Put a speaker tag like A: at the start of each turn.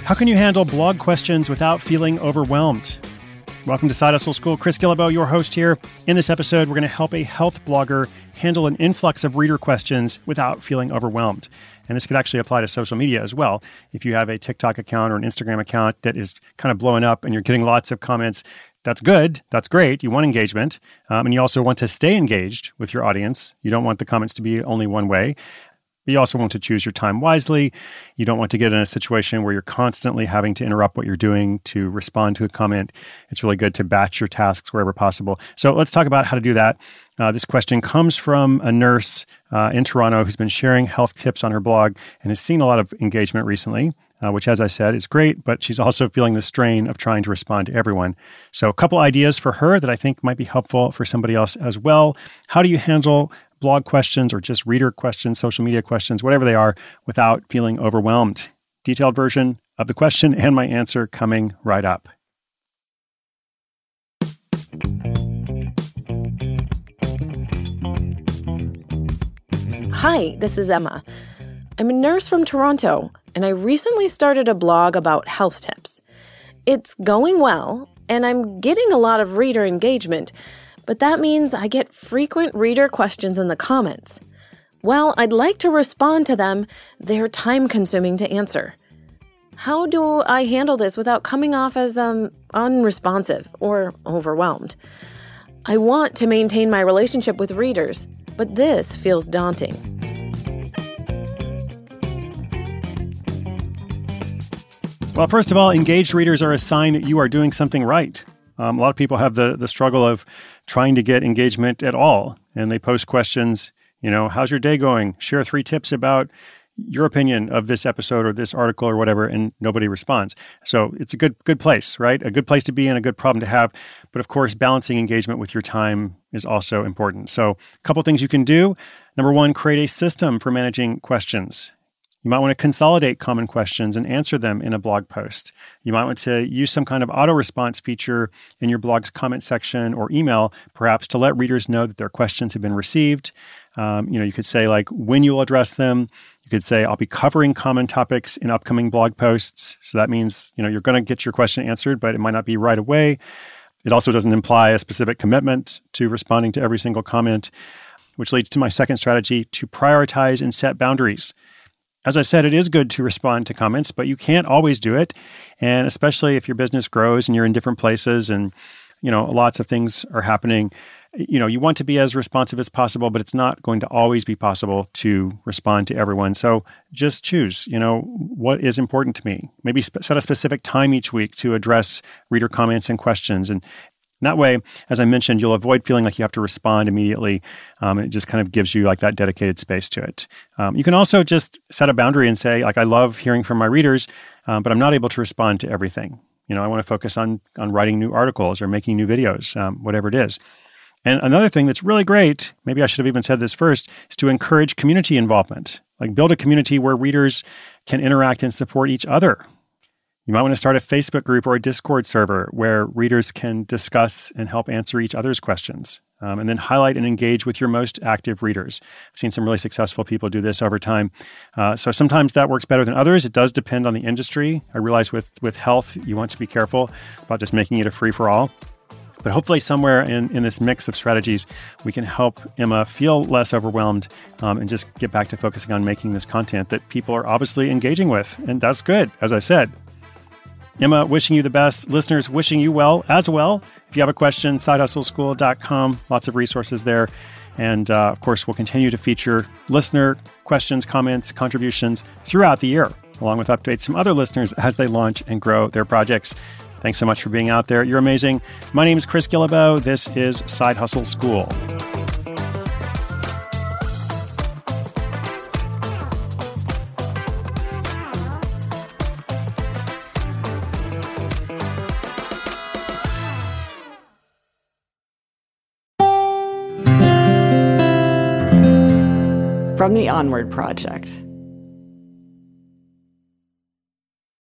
A: How can you handle blog questions without feeling overwhelmed? Welcome to Side Hustle School. Chris Guillebeau, your host here. In this episode, we're going to help a health blogger handle an influx of reader questions without feeling overwhelmed. And this could actually apply to social media as well. If you have a TikTok account or an Instagram account that is kind of blowing up and you're getting lots of comments, that's good. That's great. You want engagement. And you also want to stay engaged with your audience. You don't want the comments to be only one way. But you also want to choose your time wisely. You don't want to get in a situation where you're constantly having to interrupt what you're doing to respond to a comment. It's really good to batch your tasks wherever possible. So let's talk about how to do that. This question comes from a nurse in Toronto who's been sharing health tips on her blog and has seen a lot of engagement recently, which, as I said, is great, but she's also feeling the strain of trying to respond to everyone. So a couple ideas for her that I think might be helpful for somebody else as well. How do you handle blog questions or just reader questions, social media questions, whatever they are, without feeling overwhelmed? Detailed version of the question and my answer coming right up.
B: Hi, this is Emma. I'm a nurse from Toronto, and I recently started a blog about health tips. It's going well, and I'm getting a lot of reader engagement, but that means I get frequent reader questions in the comments. Well, I'd like to respond to them. They're time-consuming to answer. How do I handle this without coming off as unresponsive or overwhelmed? I want to maintain my relationship with readers, but this feels daunting.
A: Well, first of all, engaged readers are a sign that you are doing something right. A lot of people have the struggle of trying to get engagement at all, and they post questions, how's your day going? Share 3 tips about your opinion of this episode or this article or whatever, and nobody responds. So it's a good place, right? A good place to be and a good problem to have. But of course, balancing engagement with your time is also important. So a couple things you can do. Number 1, create a system for managing questions. You might want to consolidate common questions and answer them in a blog post. You might want to use some kind of auto-response feature in your blog's comment section or email, perhaps to let readers know that their questions have been received. You could say when you will address them. You could say, I'll be covering common topics in upcoming blog posts. So that means, you're going to get your question answered, but it might not be right away. It also doesn't imply a specific commitment to responding to every single comment, which leads to my second strategy, to prioritize and set boundaries. As I said, it is good to respond to comments, but you can't always do it. And especially if your business grows and you're in different places and, lots of things are happening, you want to be as responsive as possible, but it's not going to always be possible to respond to everyone. So just choose, what is important to me. Maybe set a specific time each week to address reader comments and questions. And that way, as I mentioned, you'll avoid feeling like you have to respond immediately. It just kind of gives you that dedicated space to it. You can also just set a boundary and say, I love hearing from my readers, but I'm not able to respond to everything. I want to focus on writing new articles or making new videos, whatever it is. And another thing that's really great, maybe I should have even said this first, is to encourage community involvement. Build a community where readers can interact and support each other. You might want to start a Facebook group or a Discord server where readers can discuss and help answer each other's questions, and then highlight and engage with your most active readers. I've seen some really successful people do this over time. So sometimes that works better than others. It does depend on the industry. I realize with health, you want to be careful about just making it a free-for-all. But hopefully somewhere in this mix of strategies, we can help Emma feel less overwhelmed and just get back to focusing on making this content that people are obviously engaging with. And that's good, as I said. Emma, wishing you the best. Listeners, wishing you well as well. If you have a question, sidehustleschool.com. Lots of resources there. And of course, we'll continue to feature listener questions, comments, contributions throughout the year, along with updates from other listeners as they launch and grow their projects. Thanks so much for being out there. You're amazing. My name is Chris Guillebeau. This is Side Hustle School.
C: From the Onward Project.